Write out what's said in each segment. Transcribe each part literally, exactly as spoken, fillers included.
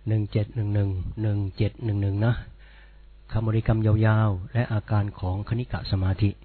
หนึ่งเจ็ดหนึ่งหนึ่งหนึ่งเจ็ดหนึ่งหนึ่งนะคำบริกรรมยาวๆและอาการของคณิกะสมาธิ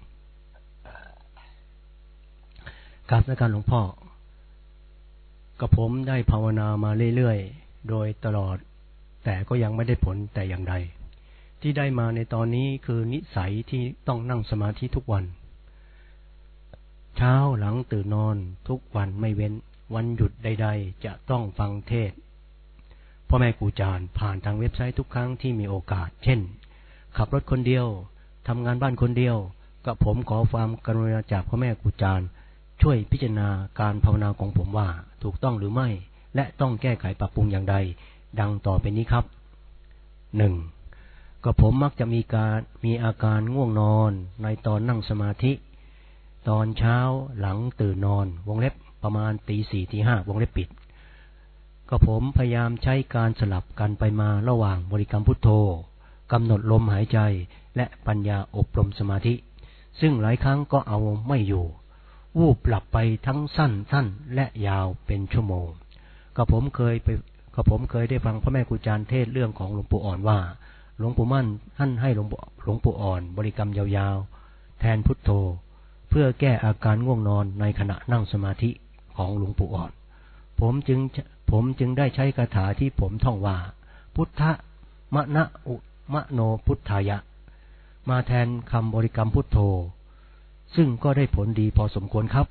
กราบนมัสการหลวงพ่อกับผมได้ภาวนามาเรื่อยๆโดยตลอดแต่ก็ยังไม่ได้ผลแต่อย่างใดที่ได้มาในตอนนี้คือนิสัยที่ต้องนั่งสมาธิทุกวันเช้าหลังตื่นนอนทุกวันไม่เว้นวันหยุดใดๆจะต้องฟังเทศน์พ่อแม่ครูอาจารย์ผ่านทางเว็บไซต์ทุกครั้งที่มีโอกาสเช่นขับรถคนเดียวทำงานบ้านคนเดียวกับผมขอความกรุณาจากพ่อแม่ครูอาจารย์ช่วยพิจารณาการภาวนาของผมว่าถูกต้องหรือไม่และต้องแก้ไขปรับปรุงอย่างใดดังต่อไปนี้ครับ หนึ่ง. ก็ผมมักจะมีการมีอาการง่วงนอนในตอนนั่งสมาธิตอนเช้าหลังตื่นนอนวงเล็บประมาณตีสี่ตีห้าวงเล็บปิดก็ผมพยายามใช้การสลับกันไปมาระหว่างบริกรรมพุทโธกำหนดลมหายใจและปัญญาอบรมสมาธิซึ่งหลายครั้งก็เอาไม่อยู่วูบหลับไปทั้งสั้นสั้นและยาวเป็นชั่วโมงก็ผมเคยไปก็ผมเคยได้ฟังพ่อแม่ครูอาจารย์เทศเรื่องของหลวงปู่อ่อนว่าหลวงปู่มั่นท่านให้หลวงปู่หลวงปู่อ่อนบริกรรมยาวๆแทนพุทโธเพื่อแก้อาการง่วงนอนในขณะนั่งสมาธิของหลวงปู่อ่อนผมจึงผมจึงได้ใช้คาถาที่ผมท่องว่าพุทธะมะนะอุมะโนพุทธายะมาแทนคำบริกรรมพุทโธซึ่งก็ได้ผลดีพอสมควรครับ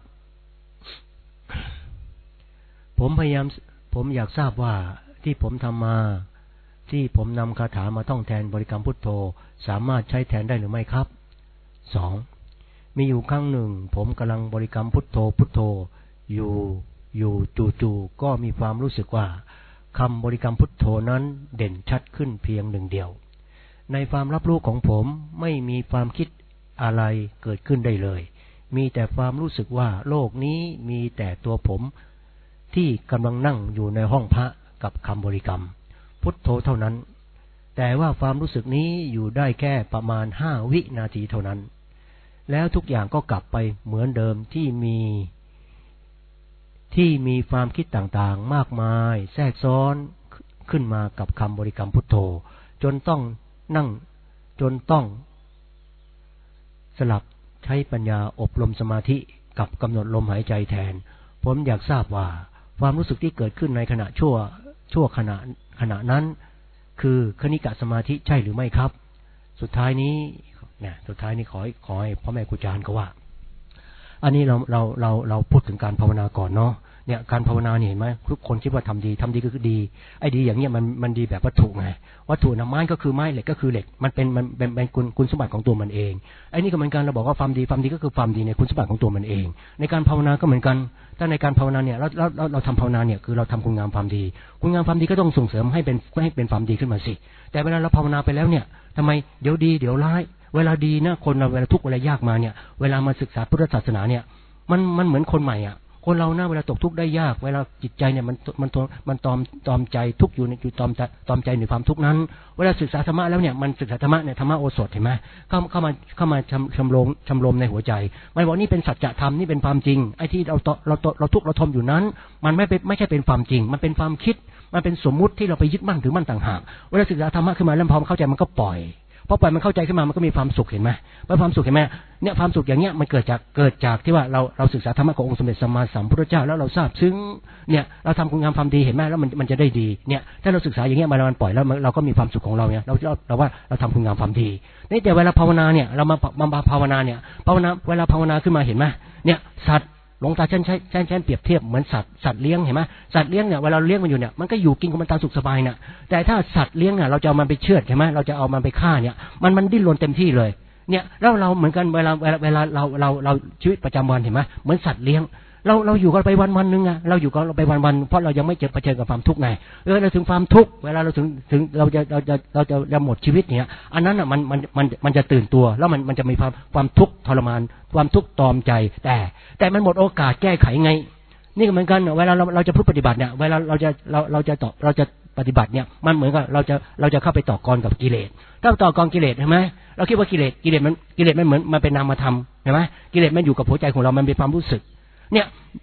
ผมพยายามผมอยากทราบว่าที่ผมทำมาที่ผมนำคาถามาท่องแทนบริกรรมพุทโธสามารถใช้แทนได้หรือไม่ครับ สอง. มีอยู่ครั้งหนึ่งผมกำลังบริกรรมพุทโธพุทโธอยู่อยู่จู่ๆก็มีความรู้สึกว่าคำบริกรรมพุทโธนั้นเด่นชัดขึ้นเพียงหนึ่งเดียวในความรับรู้ของผมไม่มีความคิดอะไรเกิดขึ้นได้เลยมีแต่ความรู้สึกว่าโลกนี้มีแต่ตัวผมที่กำลังนั่งอยู่ในห้องพระกับคำบริกรรมพุทโธเท่านั้นแต่ว่าความรู้สึกนี้อยู่ได้แค่ประมาณห้าวินาทีเท่านั้นแล้วทุกอย่างก็กลับไปเหมือนเดิมที่มีที่มีความคิดต่างๆมากมายแทรกซ้อนขึ้นมากับคำบริกรรมพุทโธจนต้องนั่งจนต้องสลับใช้ปัญญาอบรมสมาธิกับกำหนดลมหายใจแทนผมอยากทราบว่าความรู้สึกที่เกิดขึ้นในขณะชั่วชั่วขณะขณะนั้นคือคณิกะสมาธิใช่หรือไม่ครับสุดท้ายนี้เนี่ยสุดท้ายนี้ขอขอให้พ่อแม่ครูอาจารย์ก็ว่าอันนี้เราเราเราเราพูดถึงการภาวนาก่อนเนาะเนี่ยการภาวนาเนี่ยเห็นไหมทุกคนคิดว่าทำดีทำดีก็คือดีไอ้ดีอย่างเงี้ยมันมันดีแบบวัตถุไงวัตถุนะไม้ก็คือไม้เหล็กก็คือเหล็กมันเป็นมันเป็นเป็นคุณคุณสมบัติของตัวมันเองไอ้นี่ก็เหมือนกันเราบอกว่าความดีความดีก็คือความดีในคุณสมบัติของตัวมันเองในการภาวนาก็เหมือนกันถ้าในการภาวนาเนี่ยเราเราเราเราทำภาวนาเนี่ยคือเราทำคุณงามความดีคุณงามความดีก็ต้องส่งเสริมให้เป็นให้เป็นความดีขึ้นมาสิแต่เวลาเราภาวนาไปแล้วเนี่ยทำไมเดี๋ยวดีเดี๋ยวร้ายเวลาดีนะคนเราเวลาทุกข์เวลายากมาเนี่ยเวลามาศึกษาพุทธศาสนาเนี่ยมันมันเหมือนคนใหม่อ่ะคนเราหน้าเวลาตกทุกข์ได้ยากเวลาจิตใจเนี่ยมันมันมันตอมตอมใจทุกข์อยู่ในอยู่ตอมตอมใจในความทุกข์นั้นเวลาศึกษาธรรมะแล้วเนี่ยมันศึกษาธรรมะเนี่ยธรรมะโอสถเห็นไหมเข้าเข้ามาเข้ามาชำชำลมชำลมในหัวใจมันบอกนี่เป็นสัจธรรมนี่เป็นความจริงไอ้ที่เราเราเราทุกข์เราทนอยู่นั้นมันไม่เป็นไม่ใช่เป็นความจริงมันเป็นความคิดมันเป็นสมมุติที่เราไปยึดมั่นถือมั่นต่างหากเวลาศึกษาธรรมะขึ้นมาแล้วพอเข้าใจมันก็ปล่อยพอปล่อยมันเข้าใจขึ้นมามันก็มีความสุขเห็นไหมว่าความสุขเห็นไหมเนี่ยความสุขอย่างเงี้ยมันเกิดจากเกิดจากที่ว่าเราเราศึกษาธรรมะขององค์สมเด็จสัมมาสัมพุทธเจ้าแล้วเราทราบซึ้งเนี่ยเราทำคุณงามความดีเห็นไหมแล้วมันมันจะได้ดีเนี่ยถ้าเราศึกษาอย่างเงี้ยมามันปล่อยแล้วเราก็มีความสุขของเราเนี่ยเราเราเราว่าเราทำคุณงามความดีนี่แต่เวลาภาวนาเนี่ยเรามามาภาวนาเนี่ยภาวนาเวลาภาวนาขึ้นมาเห็นไหมเนี่ยสัตว์หลวงตาเช่นใช้เช่นเช่นเปรียบเทียบเหมือนสัตว์สัตว์เลี้ยงเห็นไหมสัตว์เลี้ยงเนี่ยเวลาเลี้ยงมันอยู่เนี่ยมันก็อยู่กินของมันตามสุขสบายน่ะแต่ถ้าสัตว์เลี้ยงเนี่ยเราจะเอามันไปเชือดเห็นไหมเราจะเอามันไปฆ่าเนี่ยมันมันดิ้นรนเต็มที่เลยเนี่ยแล้วเราเหมือนกันเวลาเวลาเวลาเราเราเราชีวิตประจำวันเห็นไหมเหมือนสัตว์เลี้ยงเราเราอยู่กันไปวันวันนึงอะเราอยู่กันไปวันวันเพราะเรายังไม่เจอเผชิญกับความทุกข์ไงเออเราถึงความทุกข์เวลาเราถึงถึงเราจะเราจะเราจะจะหมดชีวิตเนี่ยอันนั้นอะมันมันมันมันจะตื่นตัวแล้วมันมันจะมีความความทุกข์ทรมานความทุกข์ตอมใจแต่แต่มันหมดโอกาสแก้ไขไงนี่ก็เหมือนกันเวลาเราเราจะพูดปฏิบัติเนี่ยเวลาเราจะเราเราจะต่อเราจะปฏิบัติเนี่ยมันเหมือนกับเราจะเราจะเข้าไปต่อกรกับกิเลสถ้าต่อกรกิเลสใช่ไหมเราคิดว่ากิเลสกิเลสมันกิเลสมันเหมือนมันเป็นนามธรรมใช่ไหมกิเลสมันอยู่กับหัวใจของเรามันเป็นความรู้สึกเนี่ย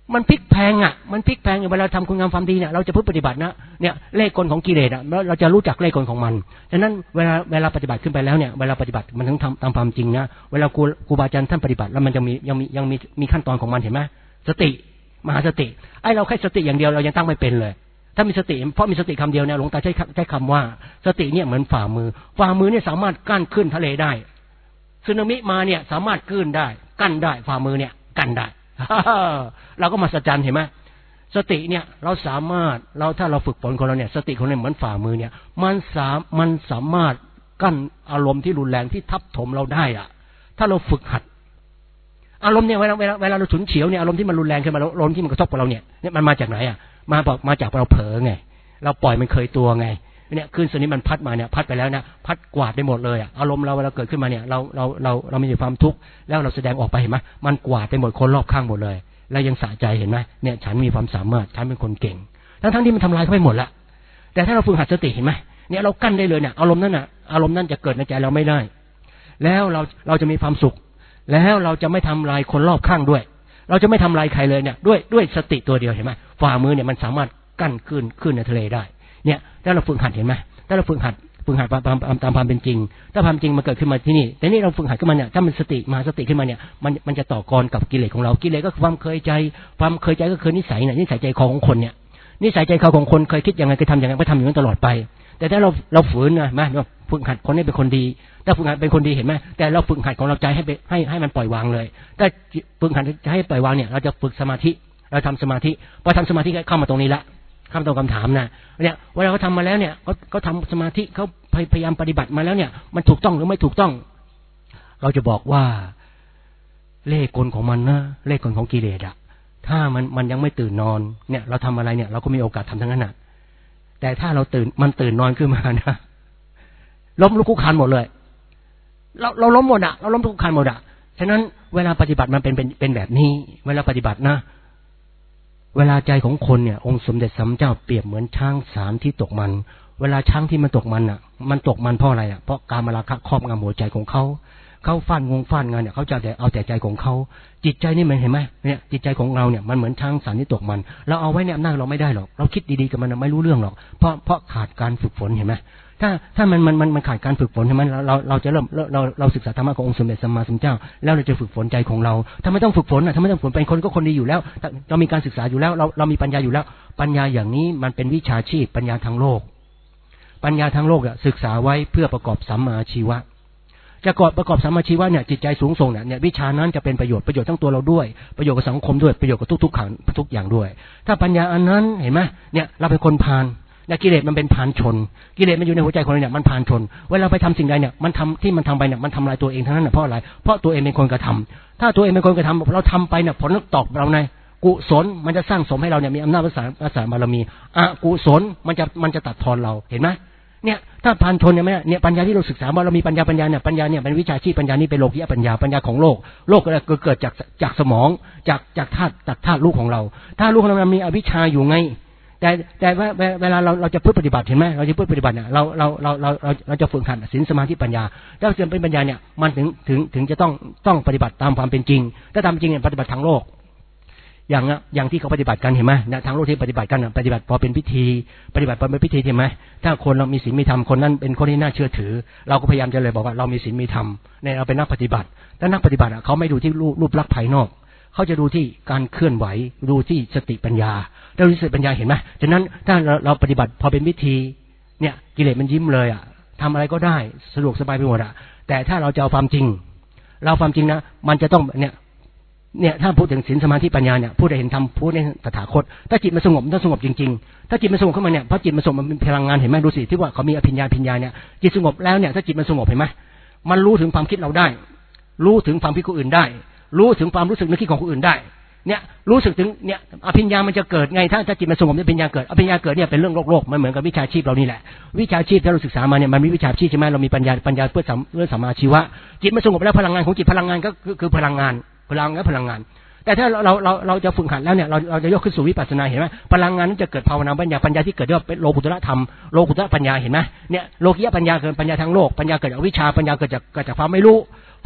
มันพลิกแพงอ่ะมันพลิกแพงเวลาทำคุณงามความดีเนี่ยเราจะพึ่งปฏิบัตินะเนี่ยเลขกลของกิเลสอ่ะเราจะรู้จักเลขกลของมันฉะนั้นเวลาเวลาปฏิบัติขึ้นไปแล้วเนี่ยเวลาปฏิบัติมันต้องทำตามความจริงนะเวลาครูครูบาอาจารย์ท่านปฏิบัติแล้วมันจะมียังมียังมีมีขั้นตอนของมันเห็นไหมสติมหาสติไอ้เราแค่สติอย่างเดียวเรายังตั้งไม่เป็นเลยถ้ามีสติเพราะมีสติคำเดียวเนี่ยหลวงตาใช้ใช้คำว่าสติเนี่ยเหมือนฝ่ามือฝ่ามือเนี่ยสามารถกั้นขึ้นทะเลได้สึนามิมาเนี่ยสามารถกั้นได้กั้นได้ฝ่ามือเนี่ยกั้นได้เราก็มาสัจจันเห็นไหมสติเนี่ยเราสามารถเราถ้าเราฝึกฝนของเราเนี่ยสติของเราเหมือนฝ่ามือเนี่ยมันสามมันสามารถกั้นอารมณ์ที่รุนแรงที่ทับถมเราได้อะถ้าเราฝึกหัดอารมณ์เนี่ยเวลาเวลาเวลาเราฉุนเฉียวเนี่ยอารมณ์ที่มันรุนแรงขึ้นมาอารมณ์ที่มันกระทบกับเราเนี่ยเนี่ยมันมาจากไหนอ่ะมาบอกมาจากเราเผลอไงเราปล่อยมันเคยตัวไงเนี่ยคลื่นตัวนี้มันพัดมาเนี่ยพัดไปแล้วนะพัดกวาดไปหมดเลยอ่ะอารมณ์เราเวลาเกิดขึ้นมาเนี่ยเราเราเราเรามีความทุกข์แล้วเราแสดงออกไปเห็นไหมมันกวาดไปหมดคนรอบข้างหมดเลยแล้วยังสะใจเห็นไหมเนี่ยฉันมีความสามารถฉันเป็นคนเก่งทั้งทั้งที่มันทำลายเขาไปหมดละแต่ถ้าเราฝึกหัดสติเห็นไหมเนี่ยเรากั้นได้เลยเนี่ยอารมณ์นั้นอ่ะอารมณ์นั้นจะเกิดในใจเราไม่ได้แล้วเราเราจะมีความสุขแล้วเราจะไม่ทำลายคนรอบข้างด้วยเราจะไม่ทำลายใครเลยเนี่ยด้วยด้วยสติตัวเดียวเห็นไหมฝ่ามือเนี่ยมันสามารถกั้นขึ้นขึ้นในทะเลได้เนี่ยถ้าเราฝึกหัดเห็นไหมถ้าเราฝึกหัดฝึกหัดตามตามตามความเป็นจริงถ้าความจริงมันเกิดขึ้นมาที่นี่แต่นี่เราฝึกหัดขึ้นมาเนี่ยถ้ามันสติมาสติขึ้นมาเนี่ยมันมันจะต่อกรกับกิเลสของเรากิเลสก็คือความเคยใจความเคยใจก็คือนิสัยเนี่ยนิสัยใจคอของคนเนี่ยนิสัยใจคอของคนเคยคิดยังไงเคยทำยังไงก็ทำอย่างนั้นตลอดไปแต่ถ้าเราเราฝืนนะมาเราฝึกหัดคนให้เป็นคนดีถ้าฝึกหัดเป็นคนดีเห็นไหมแต่เราฝึกหัดของเราใจให้ไปให้ให้มันปล่อยวางเลยถ้าฝึกหัดจะให้ปล่อยวางเนี่ยเราจะฝึกสมาธิเราทำสมาธิพอทำสมาธิเข้ามาตรงนี้ละคำตรงคำถามนะเนี่ยเวลาเขาทำมาแล้วเนี่ยเขาเขาทำสมาธิเขาพยายามปฏิบัติมาแล้วเนี่ยมันถูกต้องหรือไม่ถูกต้องเราจะบอกว่าเลขกลของมันนะเลขกลของกิเลสอะถ้ามันมันยังไม่ตื่นนอนเนี่ยเราทำอะไรเนี่ยเราก็มีโอกาสทำทั้งนั้นน่ะแต่ถ้าเราตื่นมันตื่นนอนขึ้นมานะล้มลุกคุกคานหมดเลยเราเราล้มหมดอะเราล้มลุกคุกคานหมดอะฉะนั้นเวลาปฏิบัติมันเป็นเป็นเป็นแบบนี้เวลาปฏิบัตินะเวลาใจของคนเนี่ยองค์สมเด็จสัมมาสัมพุทธเจ้าเปรียบเหมือนช้างสามที่ตกมันเวลาช้างที่มันตกมันอ่ะมันตกมันเพราะอะไรอ่ะเพราะกามราคะครอบงำหัวใจของเขาเขาฟาดงงฟาดงานเนี่ยเขาจะแต่เอาแต่ใจของเขาจิตใจนี่มันเห็นไหมเนี่ยจิตใจของเราเนี่ยมันเหมือนช้างสามที่ตกมันเราเอาไว้ในอำนาจเราไม่ได้หรอกเราคิดดีๆกับมันไม่รู้เรื่องหรอกเพราะเพราะขาดการฝึกฝนเห็นไหมถ้าถ้ามันมันมันมันขาดการฝึกฝนใช่ไหมเราเราเราจะเริ่มเราเราศึกษาธรรมะขององค์สมเด็จสัมมาสัมพุทธเจ้าแล้วเราจะฝึกฝนใจของเราถ้าไม่ต้องฝึกฝนอ่ะถ้าไม่ต้องฝึกเป็นคนก็คนดีอยู่แล้วเรามีการศึกษาอยู่แล้วเราเรามีปัญญาอยู่แล้วปัญญาอย่างนี้มันเป็นวิชาชีพปัญญาทางโลกปัญญาทางโลกอ่ะศึกษาไว้เพื่อประกอบสัมมาชีวะจะกอบประกอบสัมมาชีวะเนี่ยจิตใจสูงส่งเนี่ยเนี่ยวิชานั้นจะเป็นประโยชน์ประโยชน์ทั้งตัวเราด้วยประโยชน์กับสังคมด้วยประโยชน์กับทุกๆขันทุกอย่างด้วยถ้าปัญญาอันนั้นเห็นไหมเนี่ยเราเป็นคนพาลเนี่ยกิเลสมันเป็นพาลชนกิเลสมันอยู่ในหัวใจคนเราเนี่ยมันพาลชนเวลาไปทำสิ่งใดเนี่ยมันทำที่มันทำไปเนี่ยมันทำลายตัวเองทั้งนั้นเพราะอะไรเพราะตัวเองเป็นคนกระทำถ้าตัวเองเป็นคนกระทำเราทำไปเนี่ยผลตอบเราในกุศลมันจะสร้างสมให้เราเนี่ยมีอำนาจภาษาภาษาบารมีอกุศลมันจะมันจะตัดทอนเราเห็นไหมเนี่ยถ้าพาลชนเนี่ยไหมเนี่ยปัญญาที่เราศึกษาว่าเรามีปัญญาปัญญาเนี่ยปัญญาเนี่ยเป็นวิชาชีพปัญญานี้เป็นโลกิยะปัญญาปัญญาของโลกโลกก็เกิดจากจากสมองจากจากธาตุจากธาตุลูกของเราถ้าลูกของเรามีอวิชชาอยู่ไงแต่แต่ว่าเวลาเราเราจะพูดปฏิบัติเห็นไหมเราจะพูดปฏิบัติเนี่ยเราเราเราเราเราเราจะฝึกหัดศีลสมาธิปัญญาถ้าจะเป็นปัญญาเนี่ยมันถึงถึงถึงจะต้องต้องปฏิบัติตามความเป็นจริงถ้าตามจริงเนี่ยปฏิบัติทางโลกอย่างอย่างที่เขาปฏิบัติกันเห็นไหมเนี่ยทางโลกที่ปฏิบัติกันปฏิบัติพอเป็นพิธีปฏิบัติพอเป็นพิธีเห็นไหมถ้าคนเรามีศีลมีธรรมคนนั้นเป็นคนที่น่าเชื่อถือเราก็พยายามจะเลยบอกว่าเรามีศีลมีธรรมเนี่ยเราเป็นนักปฏิบัติแต่นักปฏิบัติเขาไม่ดูที่รูปลักษณ์ภายนอกเขาจะดูที่การเคลื่อนไหวดูที่สติปัญญาเราดูสติปัญญาเห็นไหมฉะนั้นถ้าเราเราปฏิบัติพอเป็นพิธีเนี่ยกิเลสมันยิ้มเลยอ่ะทำอะไรก็ได้สะดวกสบายไปหมดอ่ะแต่ถ้าเราจะเอาความจริงเราความจริงนะมันจะต้องเนี่ยเนี่ยถ้าพูดถึงศีลสมาธิปัญญาเนี่ยพูดได้เห็นธรรมพูดได้ตถาคตถ้าจิตมันสงบมันต้องสงบจริงๆถ้าจิตมันสงบขึ้นมาเนี่ยเพราะจิตมันสงบมันเป็นพลังงานเห็นไหมดูสิที่ว่าเขามีอภิญญาภิญญาเนี่ยจิตสงบแล้วเนี่ยถ้าจิตมันสงบเห็นไหมมันรู้ถึงความคิดเราได้รู้ถึงความคิดคนอื่นได้รู้ถึงความรู้สึกนึกคิดของคนอื่นได้เนี่ยรู้สึกถึงเนี่ยอภิญญามันจะเกิดไงถ้าถ้าจิตมันสงบเนี่ยอภิญญาเกิดอภิญญาเกิดเนี่ยเป็นเรื่องโลกโลกมันเหมือนกับวิชาชีพเรานี่แหละวิชาชีพที่เราศึกษามาเนี่ยมันมีวิชาชีพใช่ไหมเรามีปัญญาปัญญาเพื่อสัมเพื่อสัมมาชีวะจิตมันสงบแล้วพลังงานของจิตพลังงานก็คือพลังงานพลังและพลังงานแต่ถ้าเราเราเราจะฝึกหัดแล้วเนี่ยเราเราจะยกขึ้นสู่วิปัสสนาเห็นไหมพลังงานนั้นจะเกิดภาวนาปัญญาปัญญาที่เกิดเรียกว่าเป็นโลกุตระธรรมโลกุตระปัญญาเห็นไหมเนี่ยโลกิยะปัญญาเกิดปัญญาทางโลกปัญญาเกิดจากวิชาปัญญาเกิดจากเกิดจากความไม่รู้พ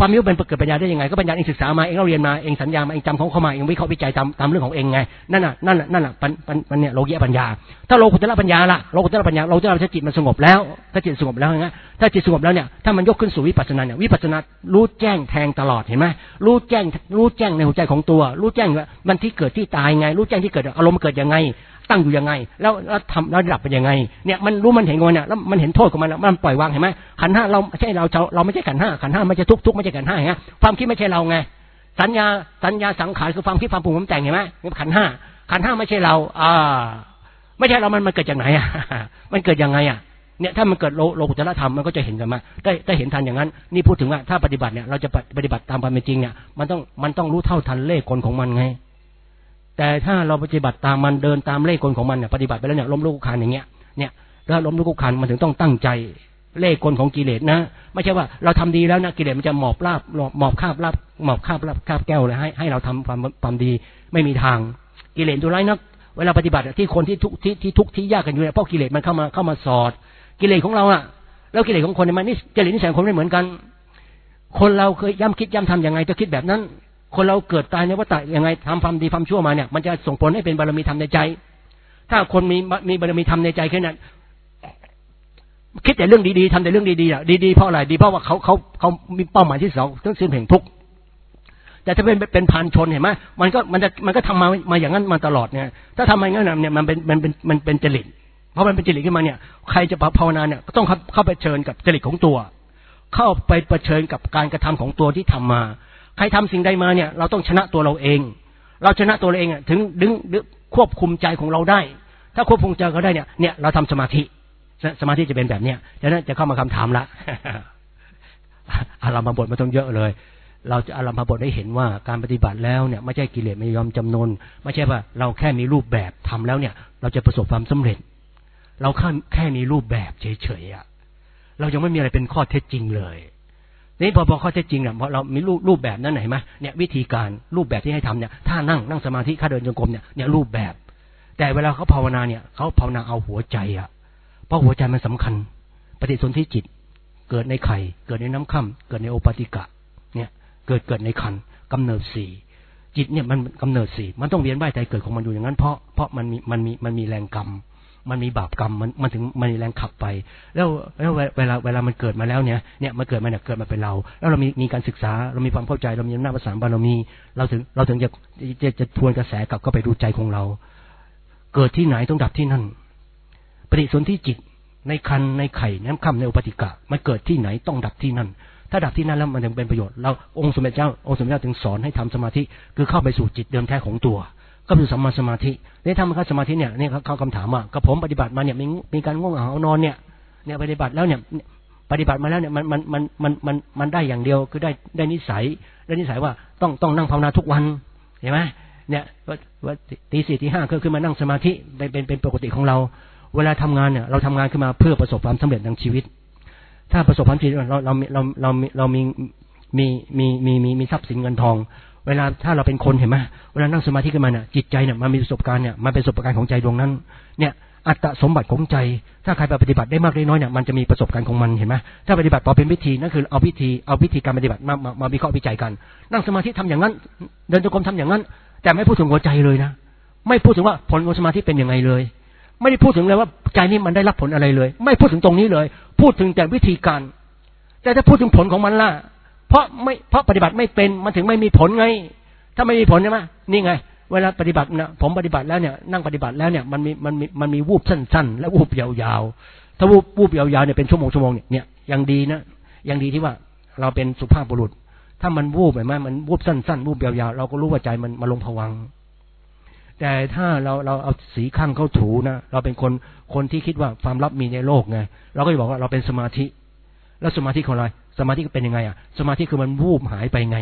ความไม่รู้เป็นเกิดปัญญาได้ยังไงก็ปัญญาเองศึกษามาเองเราเรียนมาเองสัญญามาเองจำของเขามาเองวิเคราะห์วิจัยตามตามเรื่องของเองไงนั่นน่ะนั่นน่ะนั่นน่ะปัญปัญเนี่ยโลกียปัญญาถ้าโลกุตระปัญญาล่ะโลกุตระปัญญาเราจะเราจะจิตมันสงบแล้วถ้าจิตสงบแล้วนะถ้าจิตสงบแล้วเนี่ยถ้ามันยกขึ้นสู่วิปัสสนาเนี่ยวิปัสสนารู้แจ้งแทงตลอดเห็นไหมรู้แจ้งรู้แจ้งในหัวใจของตัวรู้แจ้งว่ามันที่เกิดที่ตายไงรู้แจ้งที่เกิดอารมณ์เกิดยังไงตั้งอยู่ยังไงแล้วแล้วทำแล้วดับเป็นยังไงเนี่ยมันรู้มันเห็นมันเนี่ยแล้วมันเห็นโทษของมันแล้วมันปล่อยวางเห็นไหมขันธ์ห้าเราไม่ใช่เราเราไม่ใช่ขันธ์ห้าขันธ์ห้าไม่ใช่ทุกทุกไม่ใช่ขันธ์ห้าไงความคิดไม่ใช่เราไงสัญญาสัญญาสังขารคือความคิดความปรุงความแต่งเห็นไหมขันธ์ห้าขันธ์ห้าไม่ใช่เราอ่าไม่ใช่เรามันมันเกิดจากไหนอ่ะมันเกิดยังไงอ่ะเนี่ยถ้ามันเกิดโลโลกุตตรธรรมมันก็จะเห็นกันมาได้ได้เห็นทันอย่างนั้นนี่พูดถึงว่าถ้าปฏิบัติเนี่ยเราจะปฏิบัติตามความเป็นจริงเนี่ยมันต้องมันต้องรู้เท่าทันเลขกลของมันไงแต่ถ้าเราปฏิบัติตามมันเดินตามเลขกลของมันเนี่ยปฏิบัติไปแล้วเนี่ยล้มลุกคลุกคลานอย่างเงี้ยเนี่ยถ้าล้มลุกคลุกคลานมันถึงต้องตั้งใจเลขกลของกิเลสนะไม่ใช่ว่าเราทำดีแล้วนะกิเลสมันจะหมอบราบหมอบคาบราบหมอบคาบราบคาบแก้วเลยให้ให้เราทำความความดีไม่มีทางกิเลสตัวร้ายนักเวลาปฏิบัติที่คนที่ทุกที่ที่ทุกที่ยากกันอยู่เนี่ยเพราะกิเลสมันเข้ามาเข้ามาสอดกิเลสของเราอะแล้วกิเลสของคนเนี่ยมันนี่จริตนิสัยของคนไม่เหมือนกันคนเราเคยย้ำคิดย้ำทำยังไงจะคิดแบบนั้นคนเราเกิดตายในวัฏฏะยังไงทำความดีความชั่วมาเนี่ยมันจะส่งผลให้เป็นบารมีธรรมในใจถ้าคนมีมีบารมีธรรมในใจแค่นั้นคิดแต่เรื่องดีๆทำแต่เรื่องดีๆอ่ะดีๆเพราะอะไรดีเพราะว่าเขาเขาเขามีเป้าหมายที่สองต้องสิ้นแห่งทุกข์แต่ถ้าเป็นเป็นพานชนเห็นไหมมันก็มันจะมันก็ทำมามาอย่างนั้นมาตลอดเนี่ยถ้าทำมาอย่างนั้นเนี่ยมันเป็นมันเป็นมันเป็นจริตเพราะมันเป็นจริตขึ้นมาเนี่ยใครจะภาวนาเนี่ยก็ต้องเข้าไปเชิญกับจริตของตัวเข้าไปเผชิญกับการกระทำของตัวที่ทำมาใครทำสิ่งใดมาเนี่ยเราต้องชนะตัวเราเองเราชนะตัวเราเองอ่ะถึงดึงควบคุมใจของเราได้ถ้าควบคุมใจเขาได้เนี่ยเนี่ยเราทำสมาธิสมาธิจะเป็นแบบเนี้ยฉะนั้นจะเข้ามาคำถามละ อารัมภบทมาต้องเยอะเลยเราจะอารัมภบทได้เห็นว่าการปฏิบัติแล้วเนี่ยไม่ใช่กิเลสไม่ยอมจำนนไม่ใช่ว่าเราแค่มีรูปแบบทำแล้วเนี่ยเราจะประสบความสำเร็จเราแค่แค่มีรูปแบบเฉยๆอ่ะเรายังไม่มีอะไรเป็นข้อเท็จจริงเลยนี่พอพอข้อเท็จจริงเนี่ยพอเรามีรูปรูปแบบนั้นไหนไหมเนี่ยวิธีการรูปแบบที่ให้ทำเนี่ยถ้านั่งนั่งสมาธิข้าเดินจงกรมเนี่ยเนี่ยรูปแบบแต่เวลาเขาภาวนาเนี่ยเขาภาวนาเอาหัวใจอ่ะเพราะหัวใจมันสำคัญปฏิสนธิจิตเกิดในไข่เกิดในน้ำค่ำเกิดในโอปาติกะเนี่ยเกิดเกิดในคันกำเนิดสี่จิตเนี่ยมันกำเนิดสี่มันต้องเวียนว่ายตายเกิดของมันอยู่อย่างนั้นเพราะเพราะมันมีมันมีมันมีแรงกรรมมันมีบาปกรรมมันมันถึงมันมีแรงขับไปแล้วแล้วเวลาเวลามันเกิดมาแล้วเนี่ยเนี่ยมันเกิดมาเนี่ยเกิดมาเป็นเราแล้วเรามีมีการศึกษาเรามีความเข้าใจเรามีอำนาจภาษาบารมีเราถึงเราถึงจะจะจะทวนกระแสกลับเข้าไปดูใจของเราเกิดที่ไหนต้องดับที่นั่นปฏิสนธิจิตในคันในไข่น้ำค่ำในอุปาติกะมันเกิดที่ไหนต้องดับที่นั่นถ้าดับที่นั่นแล้วมันถึงเป็นประโยชน์เราองค์สมเด็จเจ้าองค์สมเด็จเจ้าถึงสอนให้ทำสมาธิคือเข้าไปสู่จิตเดิมแท้ของตัวก็คือสัมมาสมาธินี่ทำเข้าสมาธิเนี่ยนี่เขาคำถามว่ากับผมปฏิบัติมาเนี่ยมีมีการง่วงเหงานอนเนี่ยเนี่ยปฏิบัติแล้วเนี่ยปฏิบัติมาแล้วเนี่ยมันมันมันมันมันมันได้อย่างเดียวคือได้ได้นิสัยได้นิสัยว่าต้องต้องนั่งภาวนาทุกวันเห็นไหมเนี่ยว่าตีสี่ตีห้าก็คือมานั่งสมาธิเป็นเป็นเป็นปกติของเราเวลาทำงานเนี่ยเราทำงานขึ้นมาเพื่อประสบความสำเร็จในชีวิตถ้าประสบความสำเร็จเราเราเราเราเรามีมีมีมีมีมีทรัพย์สินเงินทองเวลาถ้าเราเป็นคนเห็นไหมเวลานั่งสมาธิขึ้นมาเนี่ยจิตใจเนี่ยมันมีประสบการณ์เนี่ยมันเป็นประสบการณ์ของใจดวงนั้นเนี่ยอัตสมบัติของใจถ้าใครปฏิบัติได้มากได้น้อยเนี่ยมันจะมีประสบการณ์ของมันเห็นไหมถ้าปฏิบัติพอเป็นวิธีนั่นคือเอาวิธีเอาวิธีการปฏิบัติมามามาวิเคราะห์วิจัยกันนั่งสมาธิทำอย่างนั้นเดินจงกรมทำอย่างนั้นแต่ไม่พูดถึงหัวใจเลยนะไม่พูดถึงว่าผลของสมาธิเป็นยังไงเลยไม่ได้พูดถึงเลยว่าใจนี้มันได้รับผลอะไรเลยไม่พูดถึงตรงนี้เลยพูดถึงแต่วิธีการแต่ถ้าพูดถึงผลของมันล่ะเพราะไม่เพราะปฏิบัติไม่เป็นมันถึงไม่มีผลไงถ้าไม่มีผลใช่ไหมนี่ไงเวลาปฏิบัตินะผมปฏิบัติแล้วเนี่ยนั่งปฏิบัติแล้วเนี่ยมันมีมันมีมันมีวูบสั้นๆและวูบยาวๆถ้าวูบวูบยาวๆเนี่ยเป็นชั่วโมงชั่วโมงเนี่ยยังดีนะยังดีที่ว่าเราเป็นสุภาพบุรุษถ้ามันวูบเห็นไหมมันวูบสั้นๆวูบยาวๆเราก็รู้ว่าใจมันมาลงภวังค์แต่ถ้าเราเราเอาสีข้างเข้าถูนะเราเป็นคนคนที่คิดว่าความลับมีในโลกไงเราก็จะบอกว่าเราเป็นสมาธิแล้วสมาธิของอะไรสมาธิก็เป็นยังไงอ่ะสมาธิคือมันวูบหายไปไง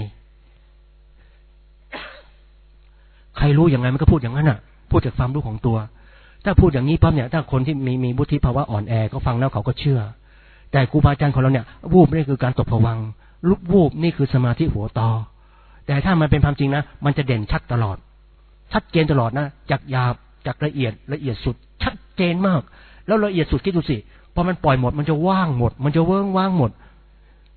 ใครรู้อย่างไงมันก็พูดอย่างนั้นอ่ะพูดจากความรู้ของตัวถ้าพูดอย่างนี้ปั๊บเนี่ยถ้าคนที่มีมีวุฒิภาวะอ่อนแอก็ฟังแล้วเขาก็เชื่อแต่ครูบาอาจารย์ของเราเนี่ยวูบนี่คือการตกภวังค์ลุกวูบนี่คือสมาธิหัวตอแต่ถ้ามันเป็นความจริงนะมันจะเด่นชัดตลอดชัดเจนตลอดนะจากหยาบจากละเอียดละเอียดสุดชัดเจนมากแล้วละเอียดสุดคิดดูสิพอมันปล่อยหมดมันจะว่างหมดมันจะเวิ้งว่างหมดเนี่ย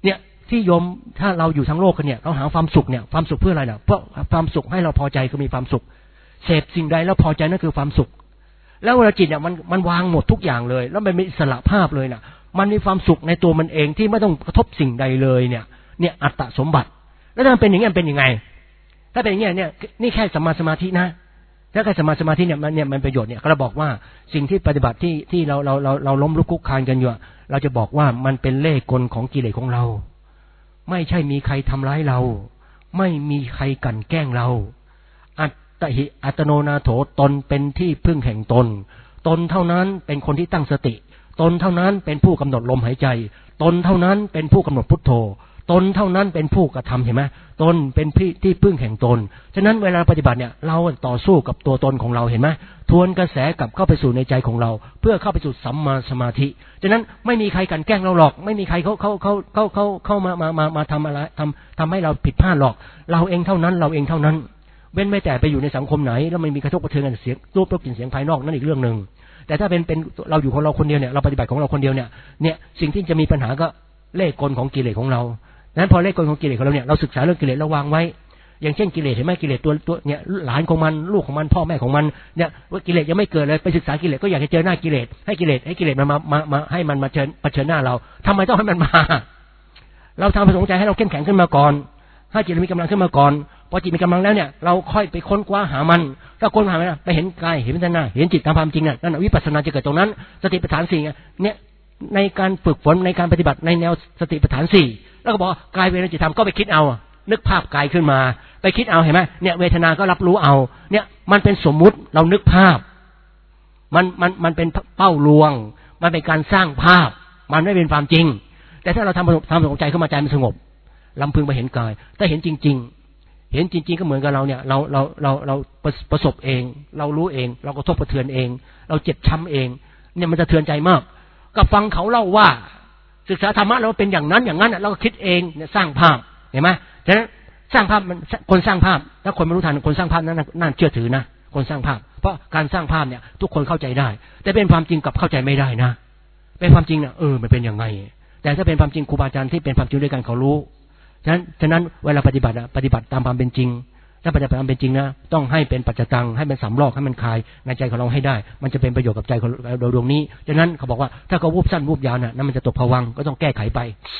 ที่โยมถ้าเราอยู่ทั้งโลกกันเนี่ยเราหาความสุขเนี่ยความสุขเพื่ออะไรเนี่ยเพราะความสุขให้เราพอใจคือมีความสุขเสพสิ่งใดแล้วพอใจนั่นคือความสุขแล้วเวลาจิตเนี่ยมันมันวางหมดทุกอย่างเลยแล้วมันมีอิสระภาพเลยน่ะมันมีความสุขในตัวมันเองที่ไม่ต้องกระทบสิ่งใดเลยเนี่ยเนี่ยอัตตสมบัติแล้วถ้ามันเป็นอย่างนี้มันเป็นยังไงถ้าเป็นอย่างนี้เนี่ยนี่แค่สัมมาสมาธินะถ้าแค่สัมมาสมาธิเนี่ยมันเนี่ยมันประโยชน์เนี่ยเราบอกว่าสิ่งที่ปฏิบัติที่ที่เราเราเราเราล้มลุกคลุกคลานกันอยู่เราจะบอกว่ามันเป็นเล่ห์กลของกิเลสของเราไม่ใช่มีใครทำร้ายเราไม่มีใครกลั่นแกล้งเราอัตตหิอัตโนนาโถตนเป็นที่พึ่งแห่งตนตนเท่านั้นเป็นคนที่ตั้งสติตนเท่านั้นเป็นผู้กำหนดลมหายใจตนเท่านั้นเป็นผู้กำหนดพุทโธตนเท่านั้นเป็นผู้กระทำเห็นไหมตนเป็นที่พึ่งแห่งตนฉะนั้นเวลาปฏิบัติเนี่ยเราต่อสู้กับตัวตนของเราเห็นไหมทวนกระแสกลับเข้าไปสู่ในใจของเราเพื่อเข้าไปสู่สัมมาสมาธิฉะนั้นไม่มีใครกันแกล้งเราหรอกไม่มีใครเขาเขาเขาเขาเขาเข้ามามามามาทำอะไรทำทำให้เราผิดพลาดหรอกเราเองเท่านั้นเราเองเท่านั้นเว้นไม่แต่ไปอยู่ในสังคมไหนแล้วมันมีกระทบกระเทือนกันเสียงรูปรสกลิ่นเสียงภายนอกนั่นอีกเรื่องนึงแต่ถ้าเป็นเป็นเราอยู่ของเราคนเดียวเนี่ยเราปฏิบัติของเราคนเดียวเนี่ยเนี่ยสิ่งที่จะมีปัญหาก็เล่ห์กลของกิเลสของเรานั้นพอเล่ห์กลของกิเลสของเราเนี่ยเราศึกษาเรื่องกิเลสเราวางไว้อย่างเช่นกิเลสเห็นไหมกิเลสตัวตัวเนี่ยหลานของมันลูกของมันพ่อแม่ของมันเนี่ยว่ากิเลสยังไม่เกิดเลยไปศึกษากิเลสก็อยากจะเจอหน้ากิเลสให้กิเลสให้กิเลสมันมามามาให้มันมาเชิญเผชิญหน้าเราทำไมต้องให้มันมาเราทำประสงค์ใจให้เราเข้มแข็งขึ้นมาก่อนให้จิตมีกำลังขึ้นมาก่อนพอจิตมีกำลังแล้วเนี่ยเราค่อยไปค้นคว้าหามันถ้าค้นหามันไปเห็นกายเห็นเวทนาเห็นจิตตามความจริงนั่นวิปัสสนาจะเกิดตรงนั้นสติปัฏฐานสี่เนี่ยในการฝึกฝนในการปฏิบัติในแนวสติปัฏฐานสี่แล้วก็บอกกายเวทนาจิตธรรมก็ไปคิดเอานึกภาพกายขึ้นมาไปคิดเอาเห็นไหมเนี่ยเวทนาก็รับรู้เอาเนี่ยมันเป็นสมมุติเรานึกภาพมันมันมันเป็นเป้าลวงมันเป็นการสร้างภาพมันไม่เป็นความจริงแต่ถ้าเราทำทำสงบใจเข้ามาใจมันสงบลำพึงไปเห็นกายถ้าเห็นจริงๆเห็นจริงๆก็เหมือนกับเราเนี่ยเราเราเราเราประสบเองเรารู้เองเราก็ทบกระเทือนเองเราเจ็บช้ำเองเนี่ยมันจะเทือนใจมากก็ฟังเขาเล่าว่าศึกษาธรรมะเราเป็นอย่างนั้นอย่างนั้นเราก็คิดเองเนี่ยสร้างภาพเห็นไหมฉะนั้นสร้างภาพมันคนสร้างภาพถ้าคนไม่รู้ทันคนสร้างภาพนั้นน่าเชื่อถือนะคนสร้างภาพเพราะการสร้างภาพเนี่ยทุกคนเข้าใจได้แต่เป็นความจริงกับเข้าใจไม่ได้นะเป็นความจริงเนี่ยเออมันเป็นยังไงแต่ถ้าเป็นความจริงครูบาอาจารย์ที่เป็นความจริงด้วยกันเขารู้ฉะนั้นฉะนั้นเวลาปฏิบัติอะปฏิบัติตามความเป็นจริงถ้าปฏิบัติตามเป็นจริงนะต้องให้เป็นปัจจตังให้เป็นสำรอกให้มันคลายในใจของเราให้ได้มันจะเป็นประโยชน์กับใจของเราดวงนี้ฉะนั้นเขาบอกว่าถ้าเขาวูบสั้นวูบยาวน่ะนั่นมันจะตกภวังค์ก็ต้องแก้ไขไป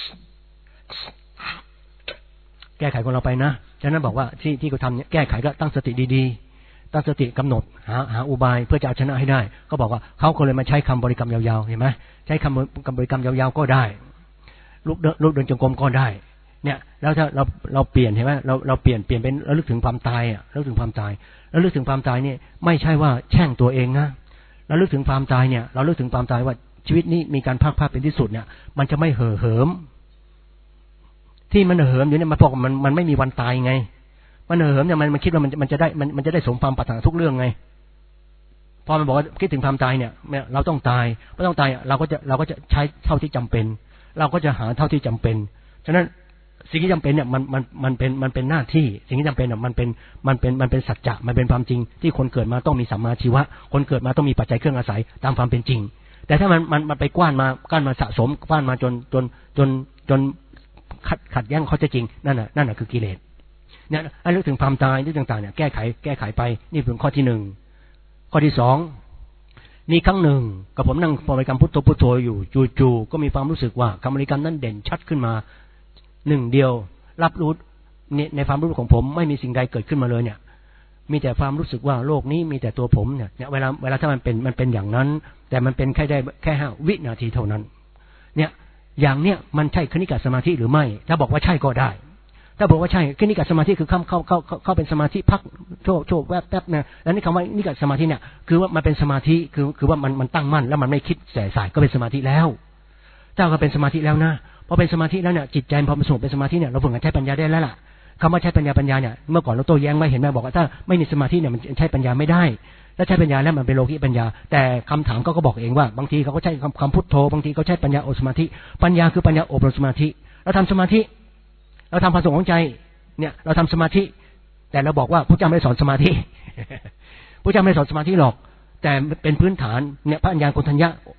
แก้ไขของเราไปนะฉะนั้นบอกว่าที่ที่เขาทำเนี่ยแก้ไขก็ตั้งสติดีๆตั้งสติกำหนดหาหาอุบายเพื่อจะเอาชนะให้ได้ก็บอกว่าเขาก็เลยมาใช้คำบริกรรมยาวๆเห็นไหมใช้คำคำบริกรรมยาวๆก็ได้ลุกเดินลุกเดินจงกรมก็ได้เนี่ยแล้วถ้าเราเราเปลี่ยนเห็นไหมเราเราเปลี่ยนเปลี่ยนเป็นระลึกถึงความตายอ่ะระลึกถึงความตายระลึกถึงความตายนี่ไม่ใช่ว่าแช่งตัวเองนะระลึกถึงความตายเนี่ยเราระลึกถึงความตายว่าชีวิตนี้มีการพักผ้าเป็นที่สุดเนี่ยมันจะไม่เห่อเหิมที่มันเหิมอยู่เนี่ยมันบอกมันมันไม่มีวันตายไงมันเหิมเนี่ยมันมันคิดว่ามันมันจะได้มันมันจะได้สมความปรารถนาทุกเรื่องไงพอมันบอกว่าคิดถึงความตายเนี่ยเราต้องตายไม่ต้องตายเราก็จะเราก็จะใช้เท่าที่จำเป็นเราก็จะหาเท่าที่จำเป็นฉะนั้นสิ่งที่จำเป็นเนี่ยมันมันมันเป็นมันเป็นหน้าที่สิ่งที่จำเป็นเนี่ยมันเป็นมันเป็นมันเป็นสัจจะมันเป็นความจริงที่คนเกิดมาต้องมีสัมมาชีวะคนเกิดมาต้องมีปัจจัยเครื่องอาศัยตามความเป็นจริงแต่ถ้ามันมันมันไปกว้านมากว้านมาสะสมกว้านมาจนจนจนจนขัดขัดแย้งเขาจะจริงนั่นน่ะนั่นน่ะคือกิเลสเนี่ยไอ้เรื่องถึงความตายเรื่องต่างๆเนี่ยแก้ไขแก้ไขไปนี่เป็นข้อที่หนึ่งข้อที่สองนี่ครั้งหนึ่งกับผมนั่งบริกรรมพุทโธพุทโธอยู่จู่ๆก็มีความรู้สึกว่าคำบริกรรมนั้นเด่นชัดขึ้นมาหนึ่งเดียวรับรู้ในความรู้ของผมไม่มีสิ่งใดเกิดขึ้นมาเลยเนี่ยมีแต่ความรู้สึกว่าโลกนี้มีแต่ตัวผมเนี่ยเวลาเวลาถ้ามันเป็นมันเป็นอย่างนั้นแต่มันเป็นแค่ได้แค่ห้าวินาทีเท่านั้นเนี่ยอย่างเนี้ยมันใช่คณิกะสมาธิหรือไม่ถ้าบอกว่าใช่ก็ได้ถ้าบอกว่าใช่คณิกะสมาธิคือเข้าเข้าเข้าเข้าเป็นสมาธิพักโชว์โชว์แวบแป๊บนะแล้วนี่คำว่านิกะสมาธิเนี่ยคือว่ามันเป็นสมาธิคือคือว่ามันมันตั้งมั่นแล้วมันไม่คิดแสสายก็เป็นสมาธิแล้วเจ้าก็เป็นสมาธิแล้วนะพอเป็นสมาธิแล้วเนี่ยจิตใจพอมันสงบเป็นสมาธิเนี่ยเราฝึกการใช้ปัญญาได้แล้วล่ะคำว่าใช้ปัญญาปัญญาเนี่ยเมื่อก่อนเราโต้แย้งไว้เห็นไหมบอกว่าถ้าไม่มีสมาธิเนี่ยมันใช้ปัญญาไม่ได้ถ้าใช้ปัญญาแล้วมันเป็นโลกิปัญญาแต่คำถามก็ก็บอกเองว่าบางทีเขาก็ใช้คำคำพุทโธบางทีเขาใช้ปัญญาอบสมาธิปัญญาคือปัญญาอบรมสมาธิเราทำสมาธิเราทำความสงบของใจเนี่ยเราทำสมาธิแต่เราบอกว่าพระเจ้าไม่ได้สอนสมาธิพระเจ้าไม่ได้สอนสมาธิหรอกแต่เป็นพื้นฐานเนี่ยพระอัญญาณโกณฑัญญะ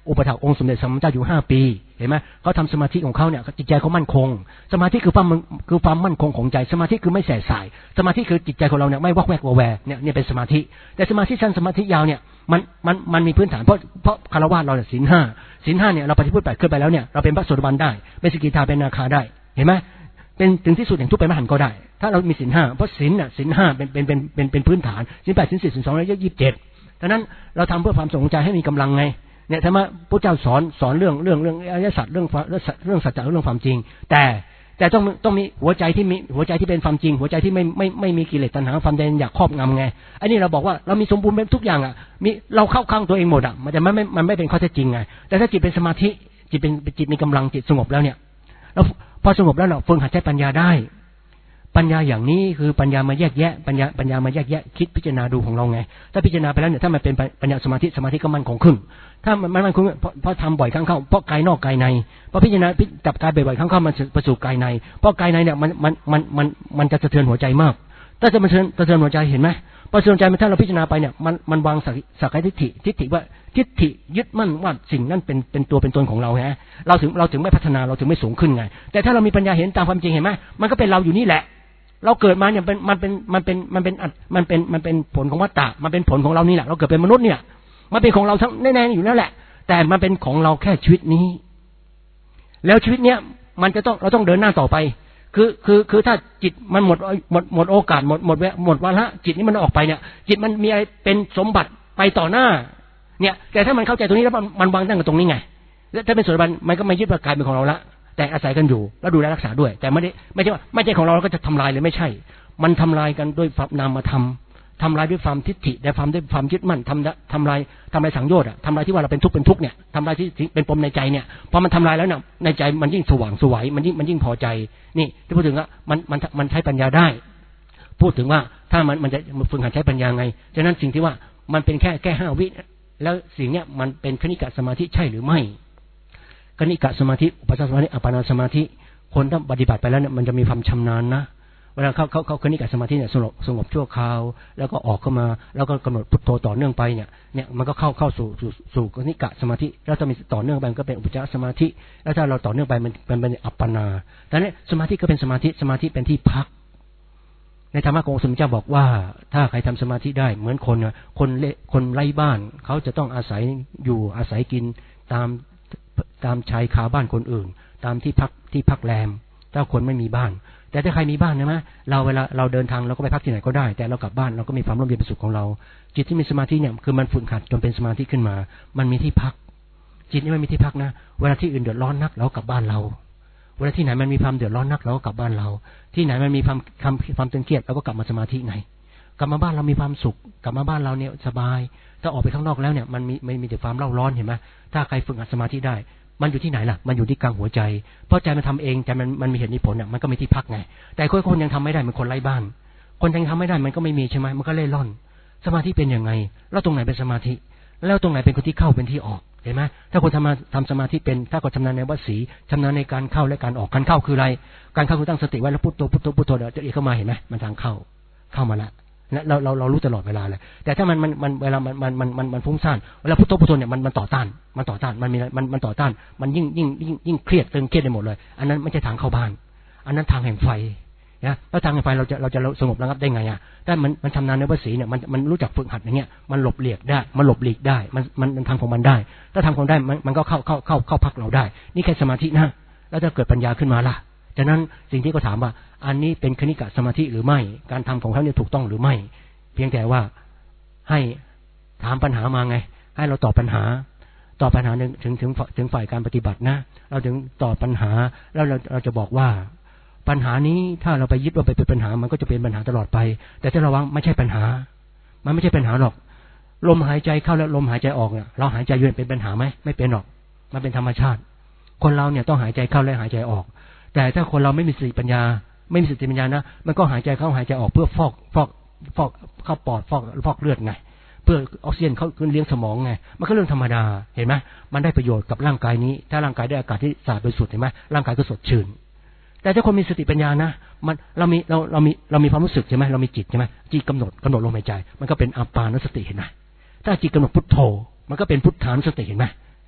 อุปถัมภ์องค์สมเด็จสัมมาสัมพุทธเจ้าอยู่ห้าปีเห็นไหมเขาทำสมาธิของเขาเนี่ยจิตใจเขามั่นคงสมาธิคือความคือความมั่นคงของใจสมาธิคือไม่แสบสายสมาธิคือจิตใจของเราเนี่ยไม่วอกแวกวอแวเนี่ยเนี่ยเป็นสมาธิแต่สมาธิสั้นสมาธิยาวเนี่ยมันมันมันมีพื้นฐานเพราะเพราะคารวะเราเนี่ยศีลห้าศีลห้าเนี่ยเราปฏิบัติไปขึ้นไปแล้วเนี่ยเราเป็นพระโสดาบันได้เป็นสกิทาเป็นนาคาได้เห็นไหมเป็นถึงที่สุดแห่งทุกข์เป็นมหันต์ก็ได้ถ้าเรามีศีลห้าเพราะศีลน่ะศีลห้าเป็นเป็นเป็นเป็นเป็นพื้นฐานศีลแปดศีลสี่ศีลสองร้อยยี่สิบเจ็ดดังนั้นเราทำเพื่อความสงบใจให้มีกำลังไงเนี่ยธรรมะพระเจ้าสอนสอนเรื่องเรื่องเรื่องอริยสัจเรื่องเรื่องสัจจะเรื่องความจริงแต่แต่ต้องต้องมีหัวใจที่มีหัวใจที่เป็นความจริงหัวใจที่ไม่ไม่ไม่มีกิเลสตัณหาความเด่นอยากครอบงำไงไอ้นี่เราบอกว่าเรามีสมบูรณ์เป็นทุกอย่างอ่ะมีเราเข้าข้างตัวเองหมดอ่ะมันจะไม่ไม่มันไม่เป็นข้อเท็จจริงไงแต่ถ้าจิตเป็นสมาธิจิตเป็นจิตมีกำลังจิตสงบแล้วเนี่ยแล้วพอสงบแล้วเราฝึกหัดใช้ปัญญาได้ปัญญาอย่างนี้คือปัญญามาแยกแยะปัญญาปัญญามาแยกแยะคิดพิจารณาดูของเราไงถ้าพิจารณาไปแล้วเนี่ยถ้ามันเป็นปัญญาสมาธิสมาธิก็มั่นคงขึ้นถ้ามันมั่นคงเพราะเพราะทำบ่อยครั้งเข้าเพราะกายนอกกายในเพราะพิจารณาจับกายบ่อยๆครั้งเข้ามันประสู่กายในเพราะกายในเนี่ยมันมันมันมันมันจะสะเทือนหัวใจมากถ้าจะมันสะเทือนหัวใจเห็นไหมพอสะเทือนใจมันถ้าเราพิจารณาไปเนี่ยมันมันวางสักกายทิฏฐิทิฏฐิว่าทิฏฐิยึดมั่นว่าสิ่งนั้นเป็นเป็นตัวเป็นตนของเราฮะเราถึงเราถึงไม่พัฒนาเราถึงไม่สูงขึ้นไงแต่ถ้าเรามีปัญญาเห็นตามความจริงเห็นไหมมันก็เป็นเราอยู่นี่แหละเราเกิดมาเนี่ยเป็นมันเป็นมันเป็นมันเป็นมันเป็นมันเป็นผลของวัฏฏะมันเป็นผลของเรานี่แหละเราเกิดเป็นมนุษย์เนี่ยมันเป็นของเราทั้งแน่ๆอยู่นั่นแหละแต่มันเป็นของเราแค่ชีวิตนี้แล้วชีวิตเนี้ยมันจะต้องเราต้องเดินหน้าต่อไปคือคือคือถ้าจิตมันหมดหมดหมดโอกาสหมดหมดหมดวาระจิตนี้มันออกไปเนี่ยจิตมันมีอะไรเป็นสมบัติไปต่อหน้าเนี่ยแต่ถ้ามันเข้าใจตรงนี้แล้วมันมันวางตั้งกับตรงนี้ไงแล้วถ้าเป็นโสดาบันมันก็ไม่ยึดว่ากายเป็นของเราละแต่อาศัยกันอยู่แล้วดูแลรักษาด้วยแต่ไม่ได้ไม่ใช่ว่าไม่ใช่ของเราเราก็จะทำลายเลยไม่ใช่มันทำลายกันด้วยนามธรรมทำลายด้วยความทิฏฐิและความด้วยความยึดมั่นทำทำลายทำลายสังโยชน์อะทำลายที่ว่าเราเป็นทุกข์เป็นทุกข์เนี่ยทำลายที่เป็นปมในใจเนี่ยพอมันทำลายแล้วเนี่ยในใจมันยิ่งสว่างสวยมันยิ่งมันยิ่งพอใจนี่ที่พูดถึงว่ามันมันมันใช้ปัญญาได้พูดถึงว่าถ้ามันมันจะฝึกหัดใช้ปัญญาไงฉะนั้นสิ่งที่ว่ามันเป็นแค่แค่ห้าวิแล้วสิ่งเนี้ยมันเป็นคณิกะสมาธิใช่หรือไม่คณิกะสมาธิอุปจารสมาธิอัปปนาสมาธิคนถ้าปฏิบัติไปแล้วเนี่ยมันจะมีความชำนาญนะเวลาเขาเขาเขาคณิกะสมาธิเนี่ยสงบสงบชั่วคราวแล้วก็ออกเข้ามาแล้วก็กำหนดพุทโธต่อเนื่องไปเนี่ยเนี่ยมันก็เข้าเข้าสู่สู่สู่คณิกะสมาธิแล้วถ้ามีต่อเนื่องไปก็เป็นอุปจารสมาธิแล้วถ้าเราต่อเนื่องไปมันเป็นเป็นอัปปนาแต่เนี่ยสมาธิก็เป็นสมาธิสมาธิเป็นที่พักในธรรมะขององค์สมเด็จเจ้าบอกว่าถ้าใครทำสมาธิได้เหมือนคนคนเละคนไร้บ้านเขาจะต้องอาศัยอยู่อาศัยกินตามตามชายคาบ้านคนอื่นตามที่พักที่พักแรมถ้าคนไม่มีบ้านแต่ถ้าใครมีบ้านนะมะเราเวลาเราเดินทางเราก็ไปพักที่ไหนก็ได้แต่เรากลับบ้านเราก็มีความร่มเย็นเป็นสุขของเราจิตที่มีสมาธิเนี่ยคือมันฝึกหัดจนเป็นสมาธิขึ้นมามันมีที่พักจิตนี่มันมีที่พักนะเวลาที่อื่นเดือดร้อนนักเรากลับบ้านเราเวลาที่ไหนมันมีความเดือดร้อนนักเราก็กลับบ้านเราที่ไหนมันมีความความความตึงเครียดเราก็กลับมาสมาธิไงกลับมาบ้านเรามีความสุขกลับมาบ้านเราเนี่ยสบายถ้าออกไปข้างนอกแล้วเนี่ยมันมีไม่มีแต่ความเล่าร้อนเห็นไหมถ้าใครฝึกหัดสมาธิได้มันอยู่ที่ไหนล่ะมันอยู่ที่กลางหัวใจเพราะใจมันทำเองใจมันมันมีเหตุมีผลอ่ะมันก็มีที่พักไงแต่คนคนยังทำไม่ได้เหมือนคนไร้บ้านคนยังทำไม่ได้มันก็ไม่มีใช่ไหมมันก็เล่ร่อนสมาธิเป็นยังไงแล้วตรงไหนเป็นสมาธิแล้วตรงไหนเป็นคนที่เข้าเป็นที่ออกเห็นไหมถ้าคนทำทำสมาธิเป็นถ้าคนชำนาญในวสีชำนาญในการเข้าและการออกการเข้าคืออะไรการเข้าคือตั้งสติไว้แล้วพุทโธพุทโธพุทโธเดี๋ยวจะเอีเข้ามาเห็นไหมมันทางเข้าเข้ามาละนะเราเราเรารู้ตลอดเวลาเลยแต่ถ้ามันมันมันเวลามันมันมันมันมันฟุ้งซ่านเวลาพุทโธพุทโธเนี่ยมันมันต่อต้านมันต่อต้านมันมีมันมันต่อต้านมันยิ่งยิ่งยิ่งยิ่งเครียดตึงเครียดไปหมดเลยอันนั้นไม่ใช่ทางเข้าบ้านอันนั้นทางแห่งไฟนะแล้วทางแห่งไฟเราจะเราจะสงบระงับได้ไงอ่ะแต่มันมันชำนาญในวสีเนี่ยมันมันรู้จักฝึกหัดอย่างเงี้ยมันหลบเลี่ยงได้มันหลบหลีกได้มันมันมันทางของมันได้ถ้าทางของได้มันมันก็เข้าเข้าเข้าเข้าพักเราได้นี่แค่สมาธินะแล้วถ้าเกิดปัญญาขึ้นมาล่ะฉะนั้นสิ่งที่เขาถามว่าอันนี้เป็นคณิกะสมาธิหรือไม่การทำของเขาเนี่ยถูกต้องหรือไม่เพียงแต่ว่าให้ถามปัญหามาไงให้เราตอบปัญหาตอบปัญหาถึงถึงถึงถึงฝ่ายการปฏิบัตินะเราถึงตอบปัญหาแล้วเราเราจะบอกว่าปัญหานี้ถ้าเราไปยึดว่าไปเป็นปัญหามันก็จะเป็นปัญหาตลอดไปแต่ถ้าระวังไม่ใช่ปัญหามันไม่ใช่ปัญหาหรอกลมหายใจเข้าแล้วลมหายใจออกเนี่ยเราหายใจอยู่เป็นปัญหาไหมไม่เป็นหรอกมันเป็นธรรมชาติคนเราเนี่ยต้องหายใจเข้าและหายใจออกแต่ถ้าคนเราไม่มีสติปัญญาไม่มีสติปัญญานะมันก็หายใจเข้าหายใจออกเพื่อฟอกฟอกฟอกเข้าปอดฟอกฟอกเลือดไงเพื่อออกซิเจนเข้าขึ้นเลี้ยงสมองไงมันก็เรื่องธรรมดาเห็นไหมมันได้ประโยชน์กับร่างกายนี้ถ้าร่างกายได้อากาศที่สะอาดบริสุทธิ์เห็นไหมร่างกายก็สดชื่นแต่ถ้าคนมีสติปัญญานะมันเรามีเราเรามีเรามีความรู้สึกใช่ไหมเรามีจิตใช่ไหมจิตกำหนดกำหนดลมหายใจมันก็เป็นอัปปานุสติเห็นไหมถ้าจิตกำหนดพุทโธมันก็เป็นพุทธานุสติเห็นไหม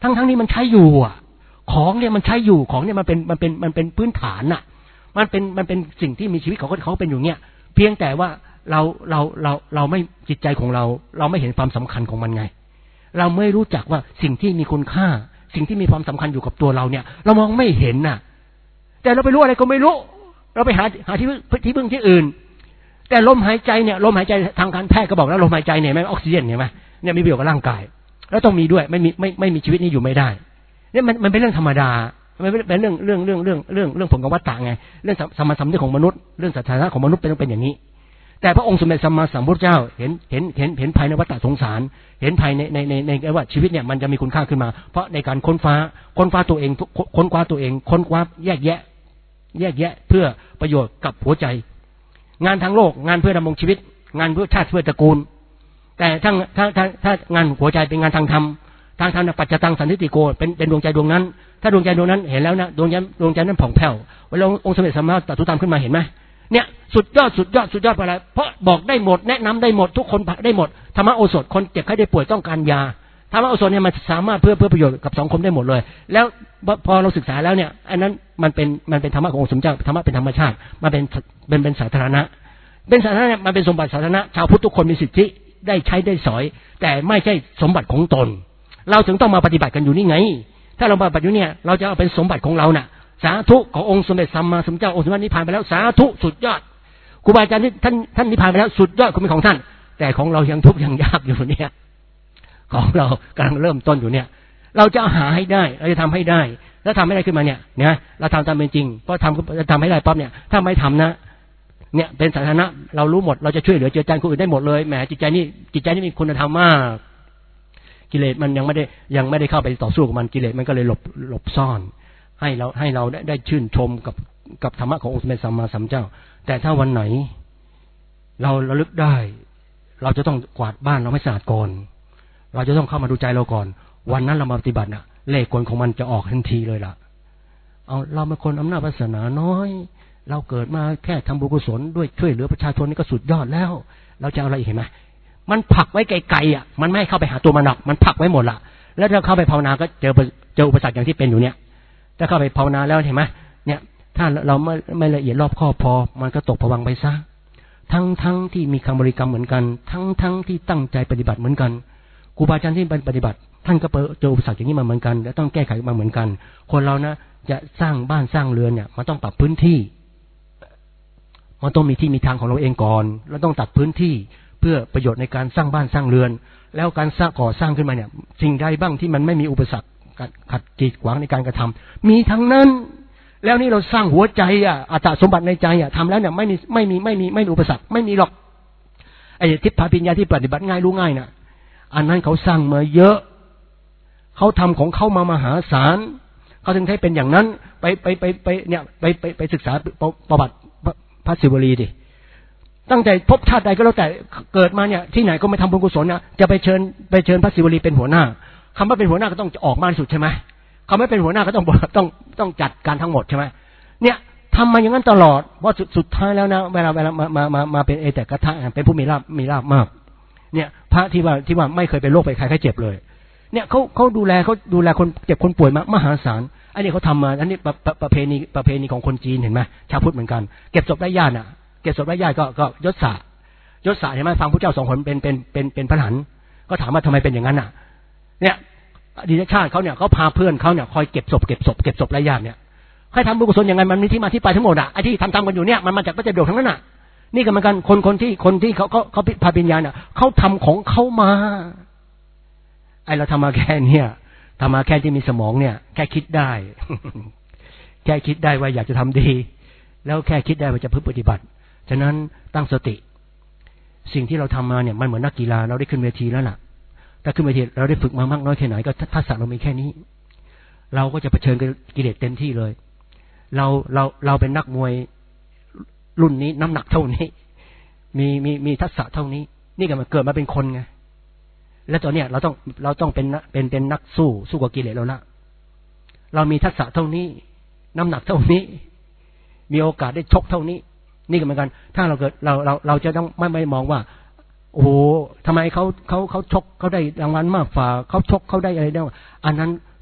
ทั้งทั้งนี้มันใช้อยู่อ่ะของเนี่ยมันใช้อยู่ของเนี่ยมันเป็นมันเป็นมันเป็นพื้นฐานอ่ะมันเป็นมันเป็นสิ่งที่มีชีวิตของเขาเขาเป็นอยู่เนี่ยเพียงแต่ว่าเราเราเราเราไม่จิตใจของเราเราไม่เห็นความสำคัญของมันไงเราไม่รู้จักว่าสิ่งที่มีคุณค่าสิ่งที่มีความสำคัญอยู่กับตัวเราเนี่ยเรามองไม่เห็นน่ะแต่เราไปรู้อะไรก็ไม่รู้เราไปหาหาที่ที่พึ่งที่อื่นแต่ลมหายใจเนี่ยลมหายใจทางการแพทย์ก็บอกแล้วลมหายใจเนี่ยไม่ออกซิเจนเห็นไหมเนี่ยมีประโยชน์กับร่างกายแล้วต้องมีด้วยไม่มีไม่ไม่มีชีวิตนี้อยู่ไม่ได้เนี่ยมันมันเป็นเรื่องธรรมดามันเป็นเรื่องเรื่องเรื่องเรื่องเรื่องเรื่องผลของวัฏฏะไงเรื่องสมรรถนะของมนุษย์เรื่องสถานะของมนุษย์เป็นต้องเป็นอย่างนี้แต่พระองค์สมเด็จสัมมาสัมพุทธเจ้าเห็นเห็นเห็นเห็นภายในวัฏฏะสงสารเห็นภายในในในในว่าชีวิตเนี่ยมันจะมีคุณค่าขึ้นมาเพราะในการค้นฟ้าค้นฟ้าตัวเองค้นคว้าตัวเองค้นคว้าแยกแยะแยกแยะเพื่อประโยชน์กับหัวใจงานทางโลกงานเพื่อดำรงชีวิตงานเพื่อชาติเพื่อตระกูลแต่ถ้าถ้าถ้าถ้างานหัวใจเป็นงานทางธรรมทางธรรมปัจจตังสันติโกเป็นเป็นดวงใจดวงนั้นถ้าดวงใจดวงนั้นเห็นแล้วนะดวงใจดวงใจนั้นผ่องแผ้วเวลาองค์สมเด็จสัมมาสัมพุทธเจ้าขึ้นมาเห็นไหมเนี่ยสุดยอดสุดยอดสุดยอดอะไรเพราะบอกได้หมดแนะนำได้หมดทุกคนได้หมดธรรมโอสถคนเจ็บไข้ได้ป่วยต้องการยาธรรมโอสถเนี่ยมันสามารถเพื่อเพื่อประโยชน์กับสังคมได้หมดเลยแล้วพอเราศึกษาแล้วเนี่ยอันนั้นมันเป็นมันเป็นธรรมะขององค์สมเด็จธรรมะเป็นธรรมชาติมันเป็นเป็นเป็นสาธารณะเป็นสาธารณะมันเป็นสมบัติสาธารณะชาวพุทธทุกคนมีสิทธิได้ใช้ได้สอยแต่ไม่ใช่สมบัติของตนเราถึงต้องมาปฏิบัติกันอยู่นี่ไงถ้าเราปฏิบัติอยู่เนี่ยเราจะเอาเป็นสมบัติของเราน่ะสาธุขององค์สมเด็จสัมมาสัมพุทธเจ้าองค์สมเด็จนิพพานไปแล้วสาธุสุดยอดครูบาอาจารย์ที่ท่านท่านนิพพานไปแล้วสุดยอดคุณเป็นของท่านแต่ของเรายังทุกข์ยังยากอยู่เนี่ยของเรากำลังเริ่มต้นอยู่เนี่ยเราจะหาให้ได้เราจะทำให้ได้แล้วทำไม่ได้ขึ้นมาเนี่ยเนี่ยเราทำตามเป็นจริงเพราะทำจะทำให้ได้ปั๊บเนี่ยถ้าไม่ทำนะเนี่ยเป็นสาธารณะเรารู้หมดเราจะช่วยเหลือเจือจานคนอื่นได้หมดเลยแหมจิตใจนี่จิตใจนี่มีคุณธรรมมากกิเลสมันยังไม่ได้ยังไม่ได้เข้าไปต่อสู้กับมันกิเลสมันก็เลยหลบหลบซ่อนให้เราให้เราได้ได้ชื่นชมกับกับธรรมะขององค์สมเด็จสัมมาสัมพุทธเจ้าแต่ถ้าวันไหนเราระลึกได้เราจะต้องกวาดบ้านเราให้สะอาดก่อนเราจะต้องเข้ามาดูใจเราก่อนวันนั้นเรามาปฏิบัติน่ะเลขกลของมันจะออกทันทีเลยล่ะเอาเราเป็นคนอำนาจวาสนาน้อยเราเกิดมาแค่ทำบุญกุศลด้วยช่วยเหลือประชาชนนี่ก็สุดยอดแล้วเราจะเอาอะไรอีกเห็นไหมมันผลักไว้ไกลๆอ่ะมันไม่ให้เข้าไปหาตัวมันหรอกมันผลักไว้หมดละแล้วถ้าเข้าไปภาวนาก็เจอเจออุปสรรคอย่างที่เป็นอยู่เนี่ยถ้าเข้าไปภาวนาแล้วเห็นไหมเนี่ยถ้าเราไม่ไม่ละเอียดรอบคอบพอมันก็ตกผวังค์ไปซะทั้งทั้งที่มีคำบริกรรมเหมือนกันทั้งทั้งที่ตั้งใจปฏิบัติเหมือนกันครูบาอาจารย์ที่ปฏิบัติท่านก็เจออุปสรรคอย่างนี้มาเหมือนกันและต้องแก้ไขมาเหมือนกันคนเรานะจะสร้างบ้านสร้างเรือนเนี่ยมันต้องปรับพื้นที่มันต้องมีที่มีทางของเราเองก่อนแล้วต้องตัดพื้นที่เพื่อประโยชน์ในการสร้างบ้านสร้างเรือนแล้วการสร้างก่อสร้างขึ้นมาเนี่ยสิ่งใดบ้างที่มันไม่มีอุปสรรคขัดกีดขวางในการกระทำมีทั้งนั้นแล้วนี่เราสร้างหัวใจอ่ะอัตสมบัติในใจอ่ะทำแล้วเนี่ยไม่มีไม่มีไม่มีไม่มีอุปสรรคไม่มีหรอกไอ้ทิพย์ปัญญาที่ปฏิบัติง่ายรู้ง่ายน่ะอันนั้นเขาสร้างมาเยอะเขาทำของเขามามหาศาลเขาถึงให้เป็นอย่างนั้นไปไปไปไปเนี่ยไปไปไปศึกษาประวัติพระศิวลีดิตั้งแต่พบชาติใดก็แล้วแต่เกิดมาเนี่ยที่ไหนก็ไม่ทำบุญกุศลนะจะไปเชิญไปเชิญพระศิวลีเป็นหัวหน้าคำว่าเป็นหัวหน้าก็ต้องออกมาสุดใช่ไหมเขาไม่เป็นหัวหน้าก็ต้องต้องต้องจัดการทั้งหมดใช่ไหมเนี่ยทำมาอย่างนั้นตลอดว่าสุดสุดท้ายแล้วนะเวลาเวลามามามามาเป็นเอแต่กระทะเป็นผู้มีลาภมีลาภมากเนี่ยพระที่ว่าที่ว่าไม่เคยเป็นโรคไปใครใครเจ็บเลยเนี่ยเขาเขาดูแลเขาดูแลคนเจ็บคนป่วยมามหาศาลอันนี้เขาทำมาอันนี้ประประเพณีประเพณีของคนจีนเห็นไหมชาวพุทธเหมือนกันเก็บศพไร้ญาติอ่ะเก็บศพไร้ญาติก็ก็ยศสายศสาเห็นไหมฟังพระเจ้าสองคนเป็นเป็นเป็นเป็นพระหันก็ถามว่าทำไมเป็นอย่างนั้นอ่ะเนี่ยอดีตชาติเขาเนี่ยเขาพาเพื่อนเขาเนี่ยคอยเก็บศพเก็บศพเก็บศพไร้ญาติเนี่ยให้ทำบุญกุศลยังไงมันมีที่มาที่ไปทั้งหมดอ่ะไอ้ที่ทำทำกันอยู่เนี่ยมันมาจากพระเจ้าเดียวทั้งนั้นอ่ะนี่ก็เหมือนกันคนคนที่คนที่เขาเขาเขาพาปัญญาเนี่ยเขาทำของเขามาไอ้เราทำมาแค่เนี่ยทำมาแค่ที่มีสมองเนี่ยแค่คิดได้ แค่คิดได้ว่าอยากจะทำดีแล้วแค่คิดได้ว่าจะพึ่งปฏิบัติฉะนั้นตั้งสติสิ่งที่เราทำมาเนี่ยมันเหมือนนักกีฬาเราได้ขึ้นเวทีแล้วล่ะถ้าขึ้นเวทีเราได้ฝึกมามากน้อยแค่ไหนก็ทักษะเรามีแค่นี้เราก็จะเผชิญกับกิเลสเต็มที่เลยเราเราเราเป็นนักมวยรุ่นนี้น้ำหนักเท่านี้มีมีมีทักษะเท่านี้นี่ก็มันเกิดมาเป็นคนไงแล้วตอนเนี้ยเราต้องเราต้องเป็นเป็นเป็นนักสู้สู้กับกิเลสเราละเรามีทักษะเท่านี้น้ำหนักเท่านี้มีโอกาสได้ชกเท่านี้นี่ก็เหมือนกันถ้าเราเกิดเราเราเราจะต้องไม่ไม่มองว่าโอ้โหทำไมเขาเขาเขาชกเขาได้รางวัลมากฝ่าเขาชกเขาได้อะไรได้อันนั้น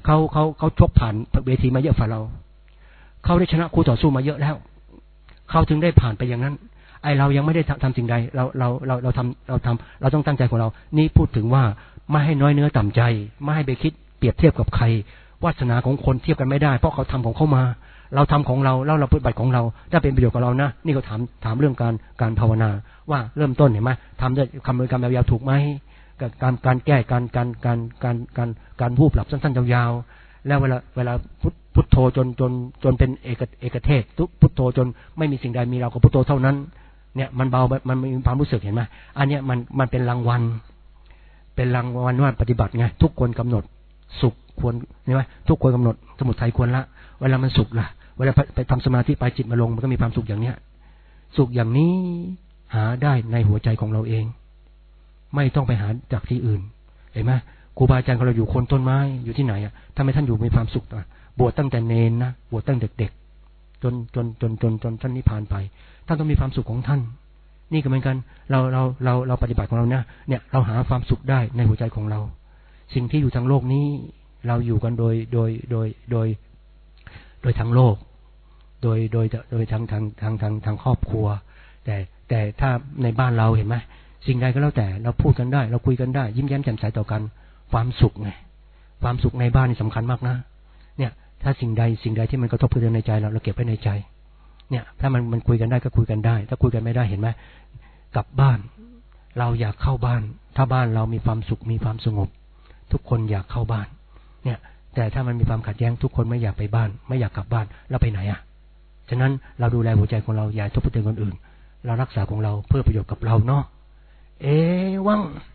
เขาเขาเขาชกผ่านเวทีมาเยอะฝ่าเราเขาได้ชนะคู่ต่อสู้มาเยอะแล้วเขาถึงได้ผ่านไปอย่างนั้นไอเรายังไม่ได้ทำสิ่งใดเราเราเราเราทำเราทำเราต้องตั้งใจของเรานี่พูดถึงว่าไม่ให้น้อยเนื้อต่ำใจไม่ให้ไปคิดเปรียบเทียบกับใครวาสนาของคนเทียบกันไม่ได้เพราะเขาทำของเขามาเราทำของเราแล้วเราปฏิบัติของเราถ้าเป็นประโยชน์กับเรานะนี่ก็ถามถามเรื่องการการภาวนาว่าเริ่มต้นเห็นไหมทำด้วยคำบริกรรมยาวๆถูกไหมการการแก้การการการการการการวูบหลับสั้นๆยาวๆแล้วเวลาเวลาพุทโธจนจนจนเป็นเอกเอกเทศพุทโธจนไม่มีสิ่งใดมีเรากับพุทโธเท่านั้นเนี่ยมันเบามันมีความรู้สึกเห็นไหมอันเนี้ยมันมันเป็นรางวัลเป็นรางวัลว่าปฏิบัติไงทุกคนกำหนดสุขควรใช่ไหมทุกคนกำหนดสมุทัยควรละเวลามันสุขล่ะเวลาไปทำสมาธิไปจิตมาลงมันก็มีความสุขอย่างเนี้ยสุขอย่างนี้หาได้ในหัวใจของเราเองไม่ต้องไปหาจากที่อื่นเห็นไหมครูบาอาจารย์ของเราอยู่คนต้นไม้อยู่ที่ไหนอ่ะทำไมท่านอยู่มีความสุขอ่ะบวชตั้งแต่เนนนะบวชตั้งเด็กๆจนจนจนจนจนท่านนิพพานไปท่านต้องมีความสุขของท่านนี่ก็เหมือนกันเราเราเราเราปฏิบัติของเราเนี่ยเนี่ยเราหาความสุขได้ในหัวใจของเราสิ่งที่อยู่ทางโลกนี้เราอยู่กันโดยโดยโดยโดยโดยทางโลกโดยโดยโดยทางทางทางทางทางครอบครัวแต่แต่ถ้าในบ้านเราเห็นไหมสิ่งใดก็แล้วแต่เราพูดกันได้เราคุยกันได้ยิ้มแย้มแจ่มใสต่อกันความสุขไงความสุขในบ้านนี่สำคัญมากนะเนี่ยถ้าสิ่งใดสิ่งใดที่มันกระทบกระเทือนในใจเราเราเก็บไว้ในใจเนี่ยถ้ามันมันคุยกันได้ก็คุยกันได้ถ้าคุยกันไม่ได้เห็นไหมกลับบ้านเราอยากเข้าบ้านถ้าบ้านเรามีความสุขมีความสงบทุกคนอยากเข้าบ้านเนี่ยแต่ถ้ามันมีความขัดแย้งทุกคนไม่อยากไปบ้านไม่อยากกลับบ้านแล้วไปไหนอ่ะฉะนั้นเราดูแลหัวใจของเราอย่าทุบกระเทือนคนอื่นเรารักษาของเราเพื่อประโยชน์กับเราเนาะเอวัง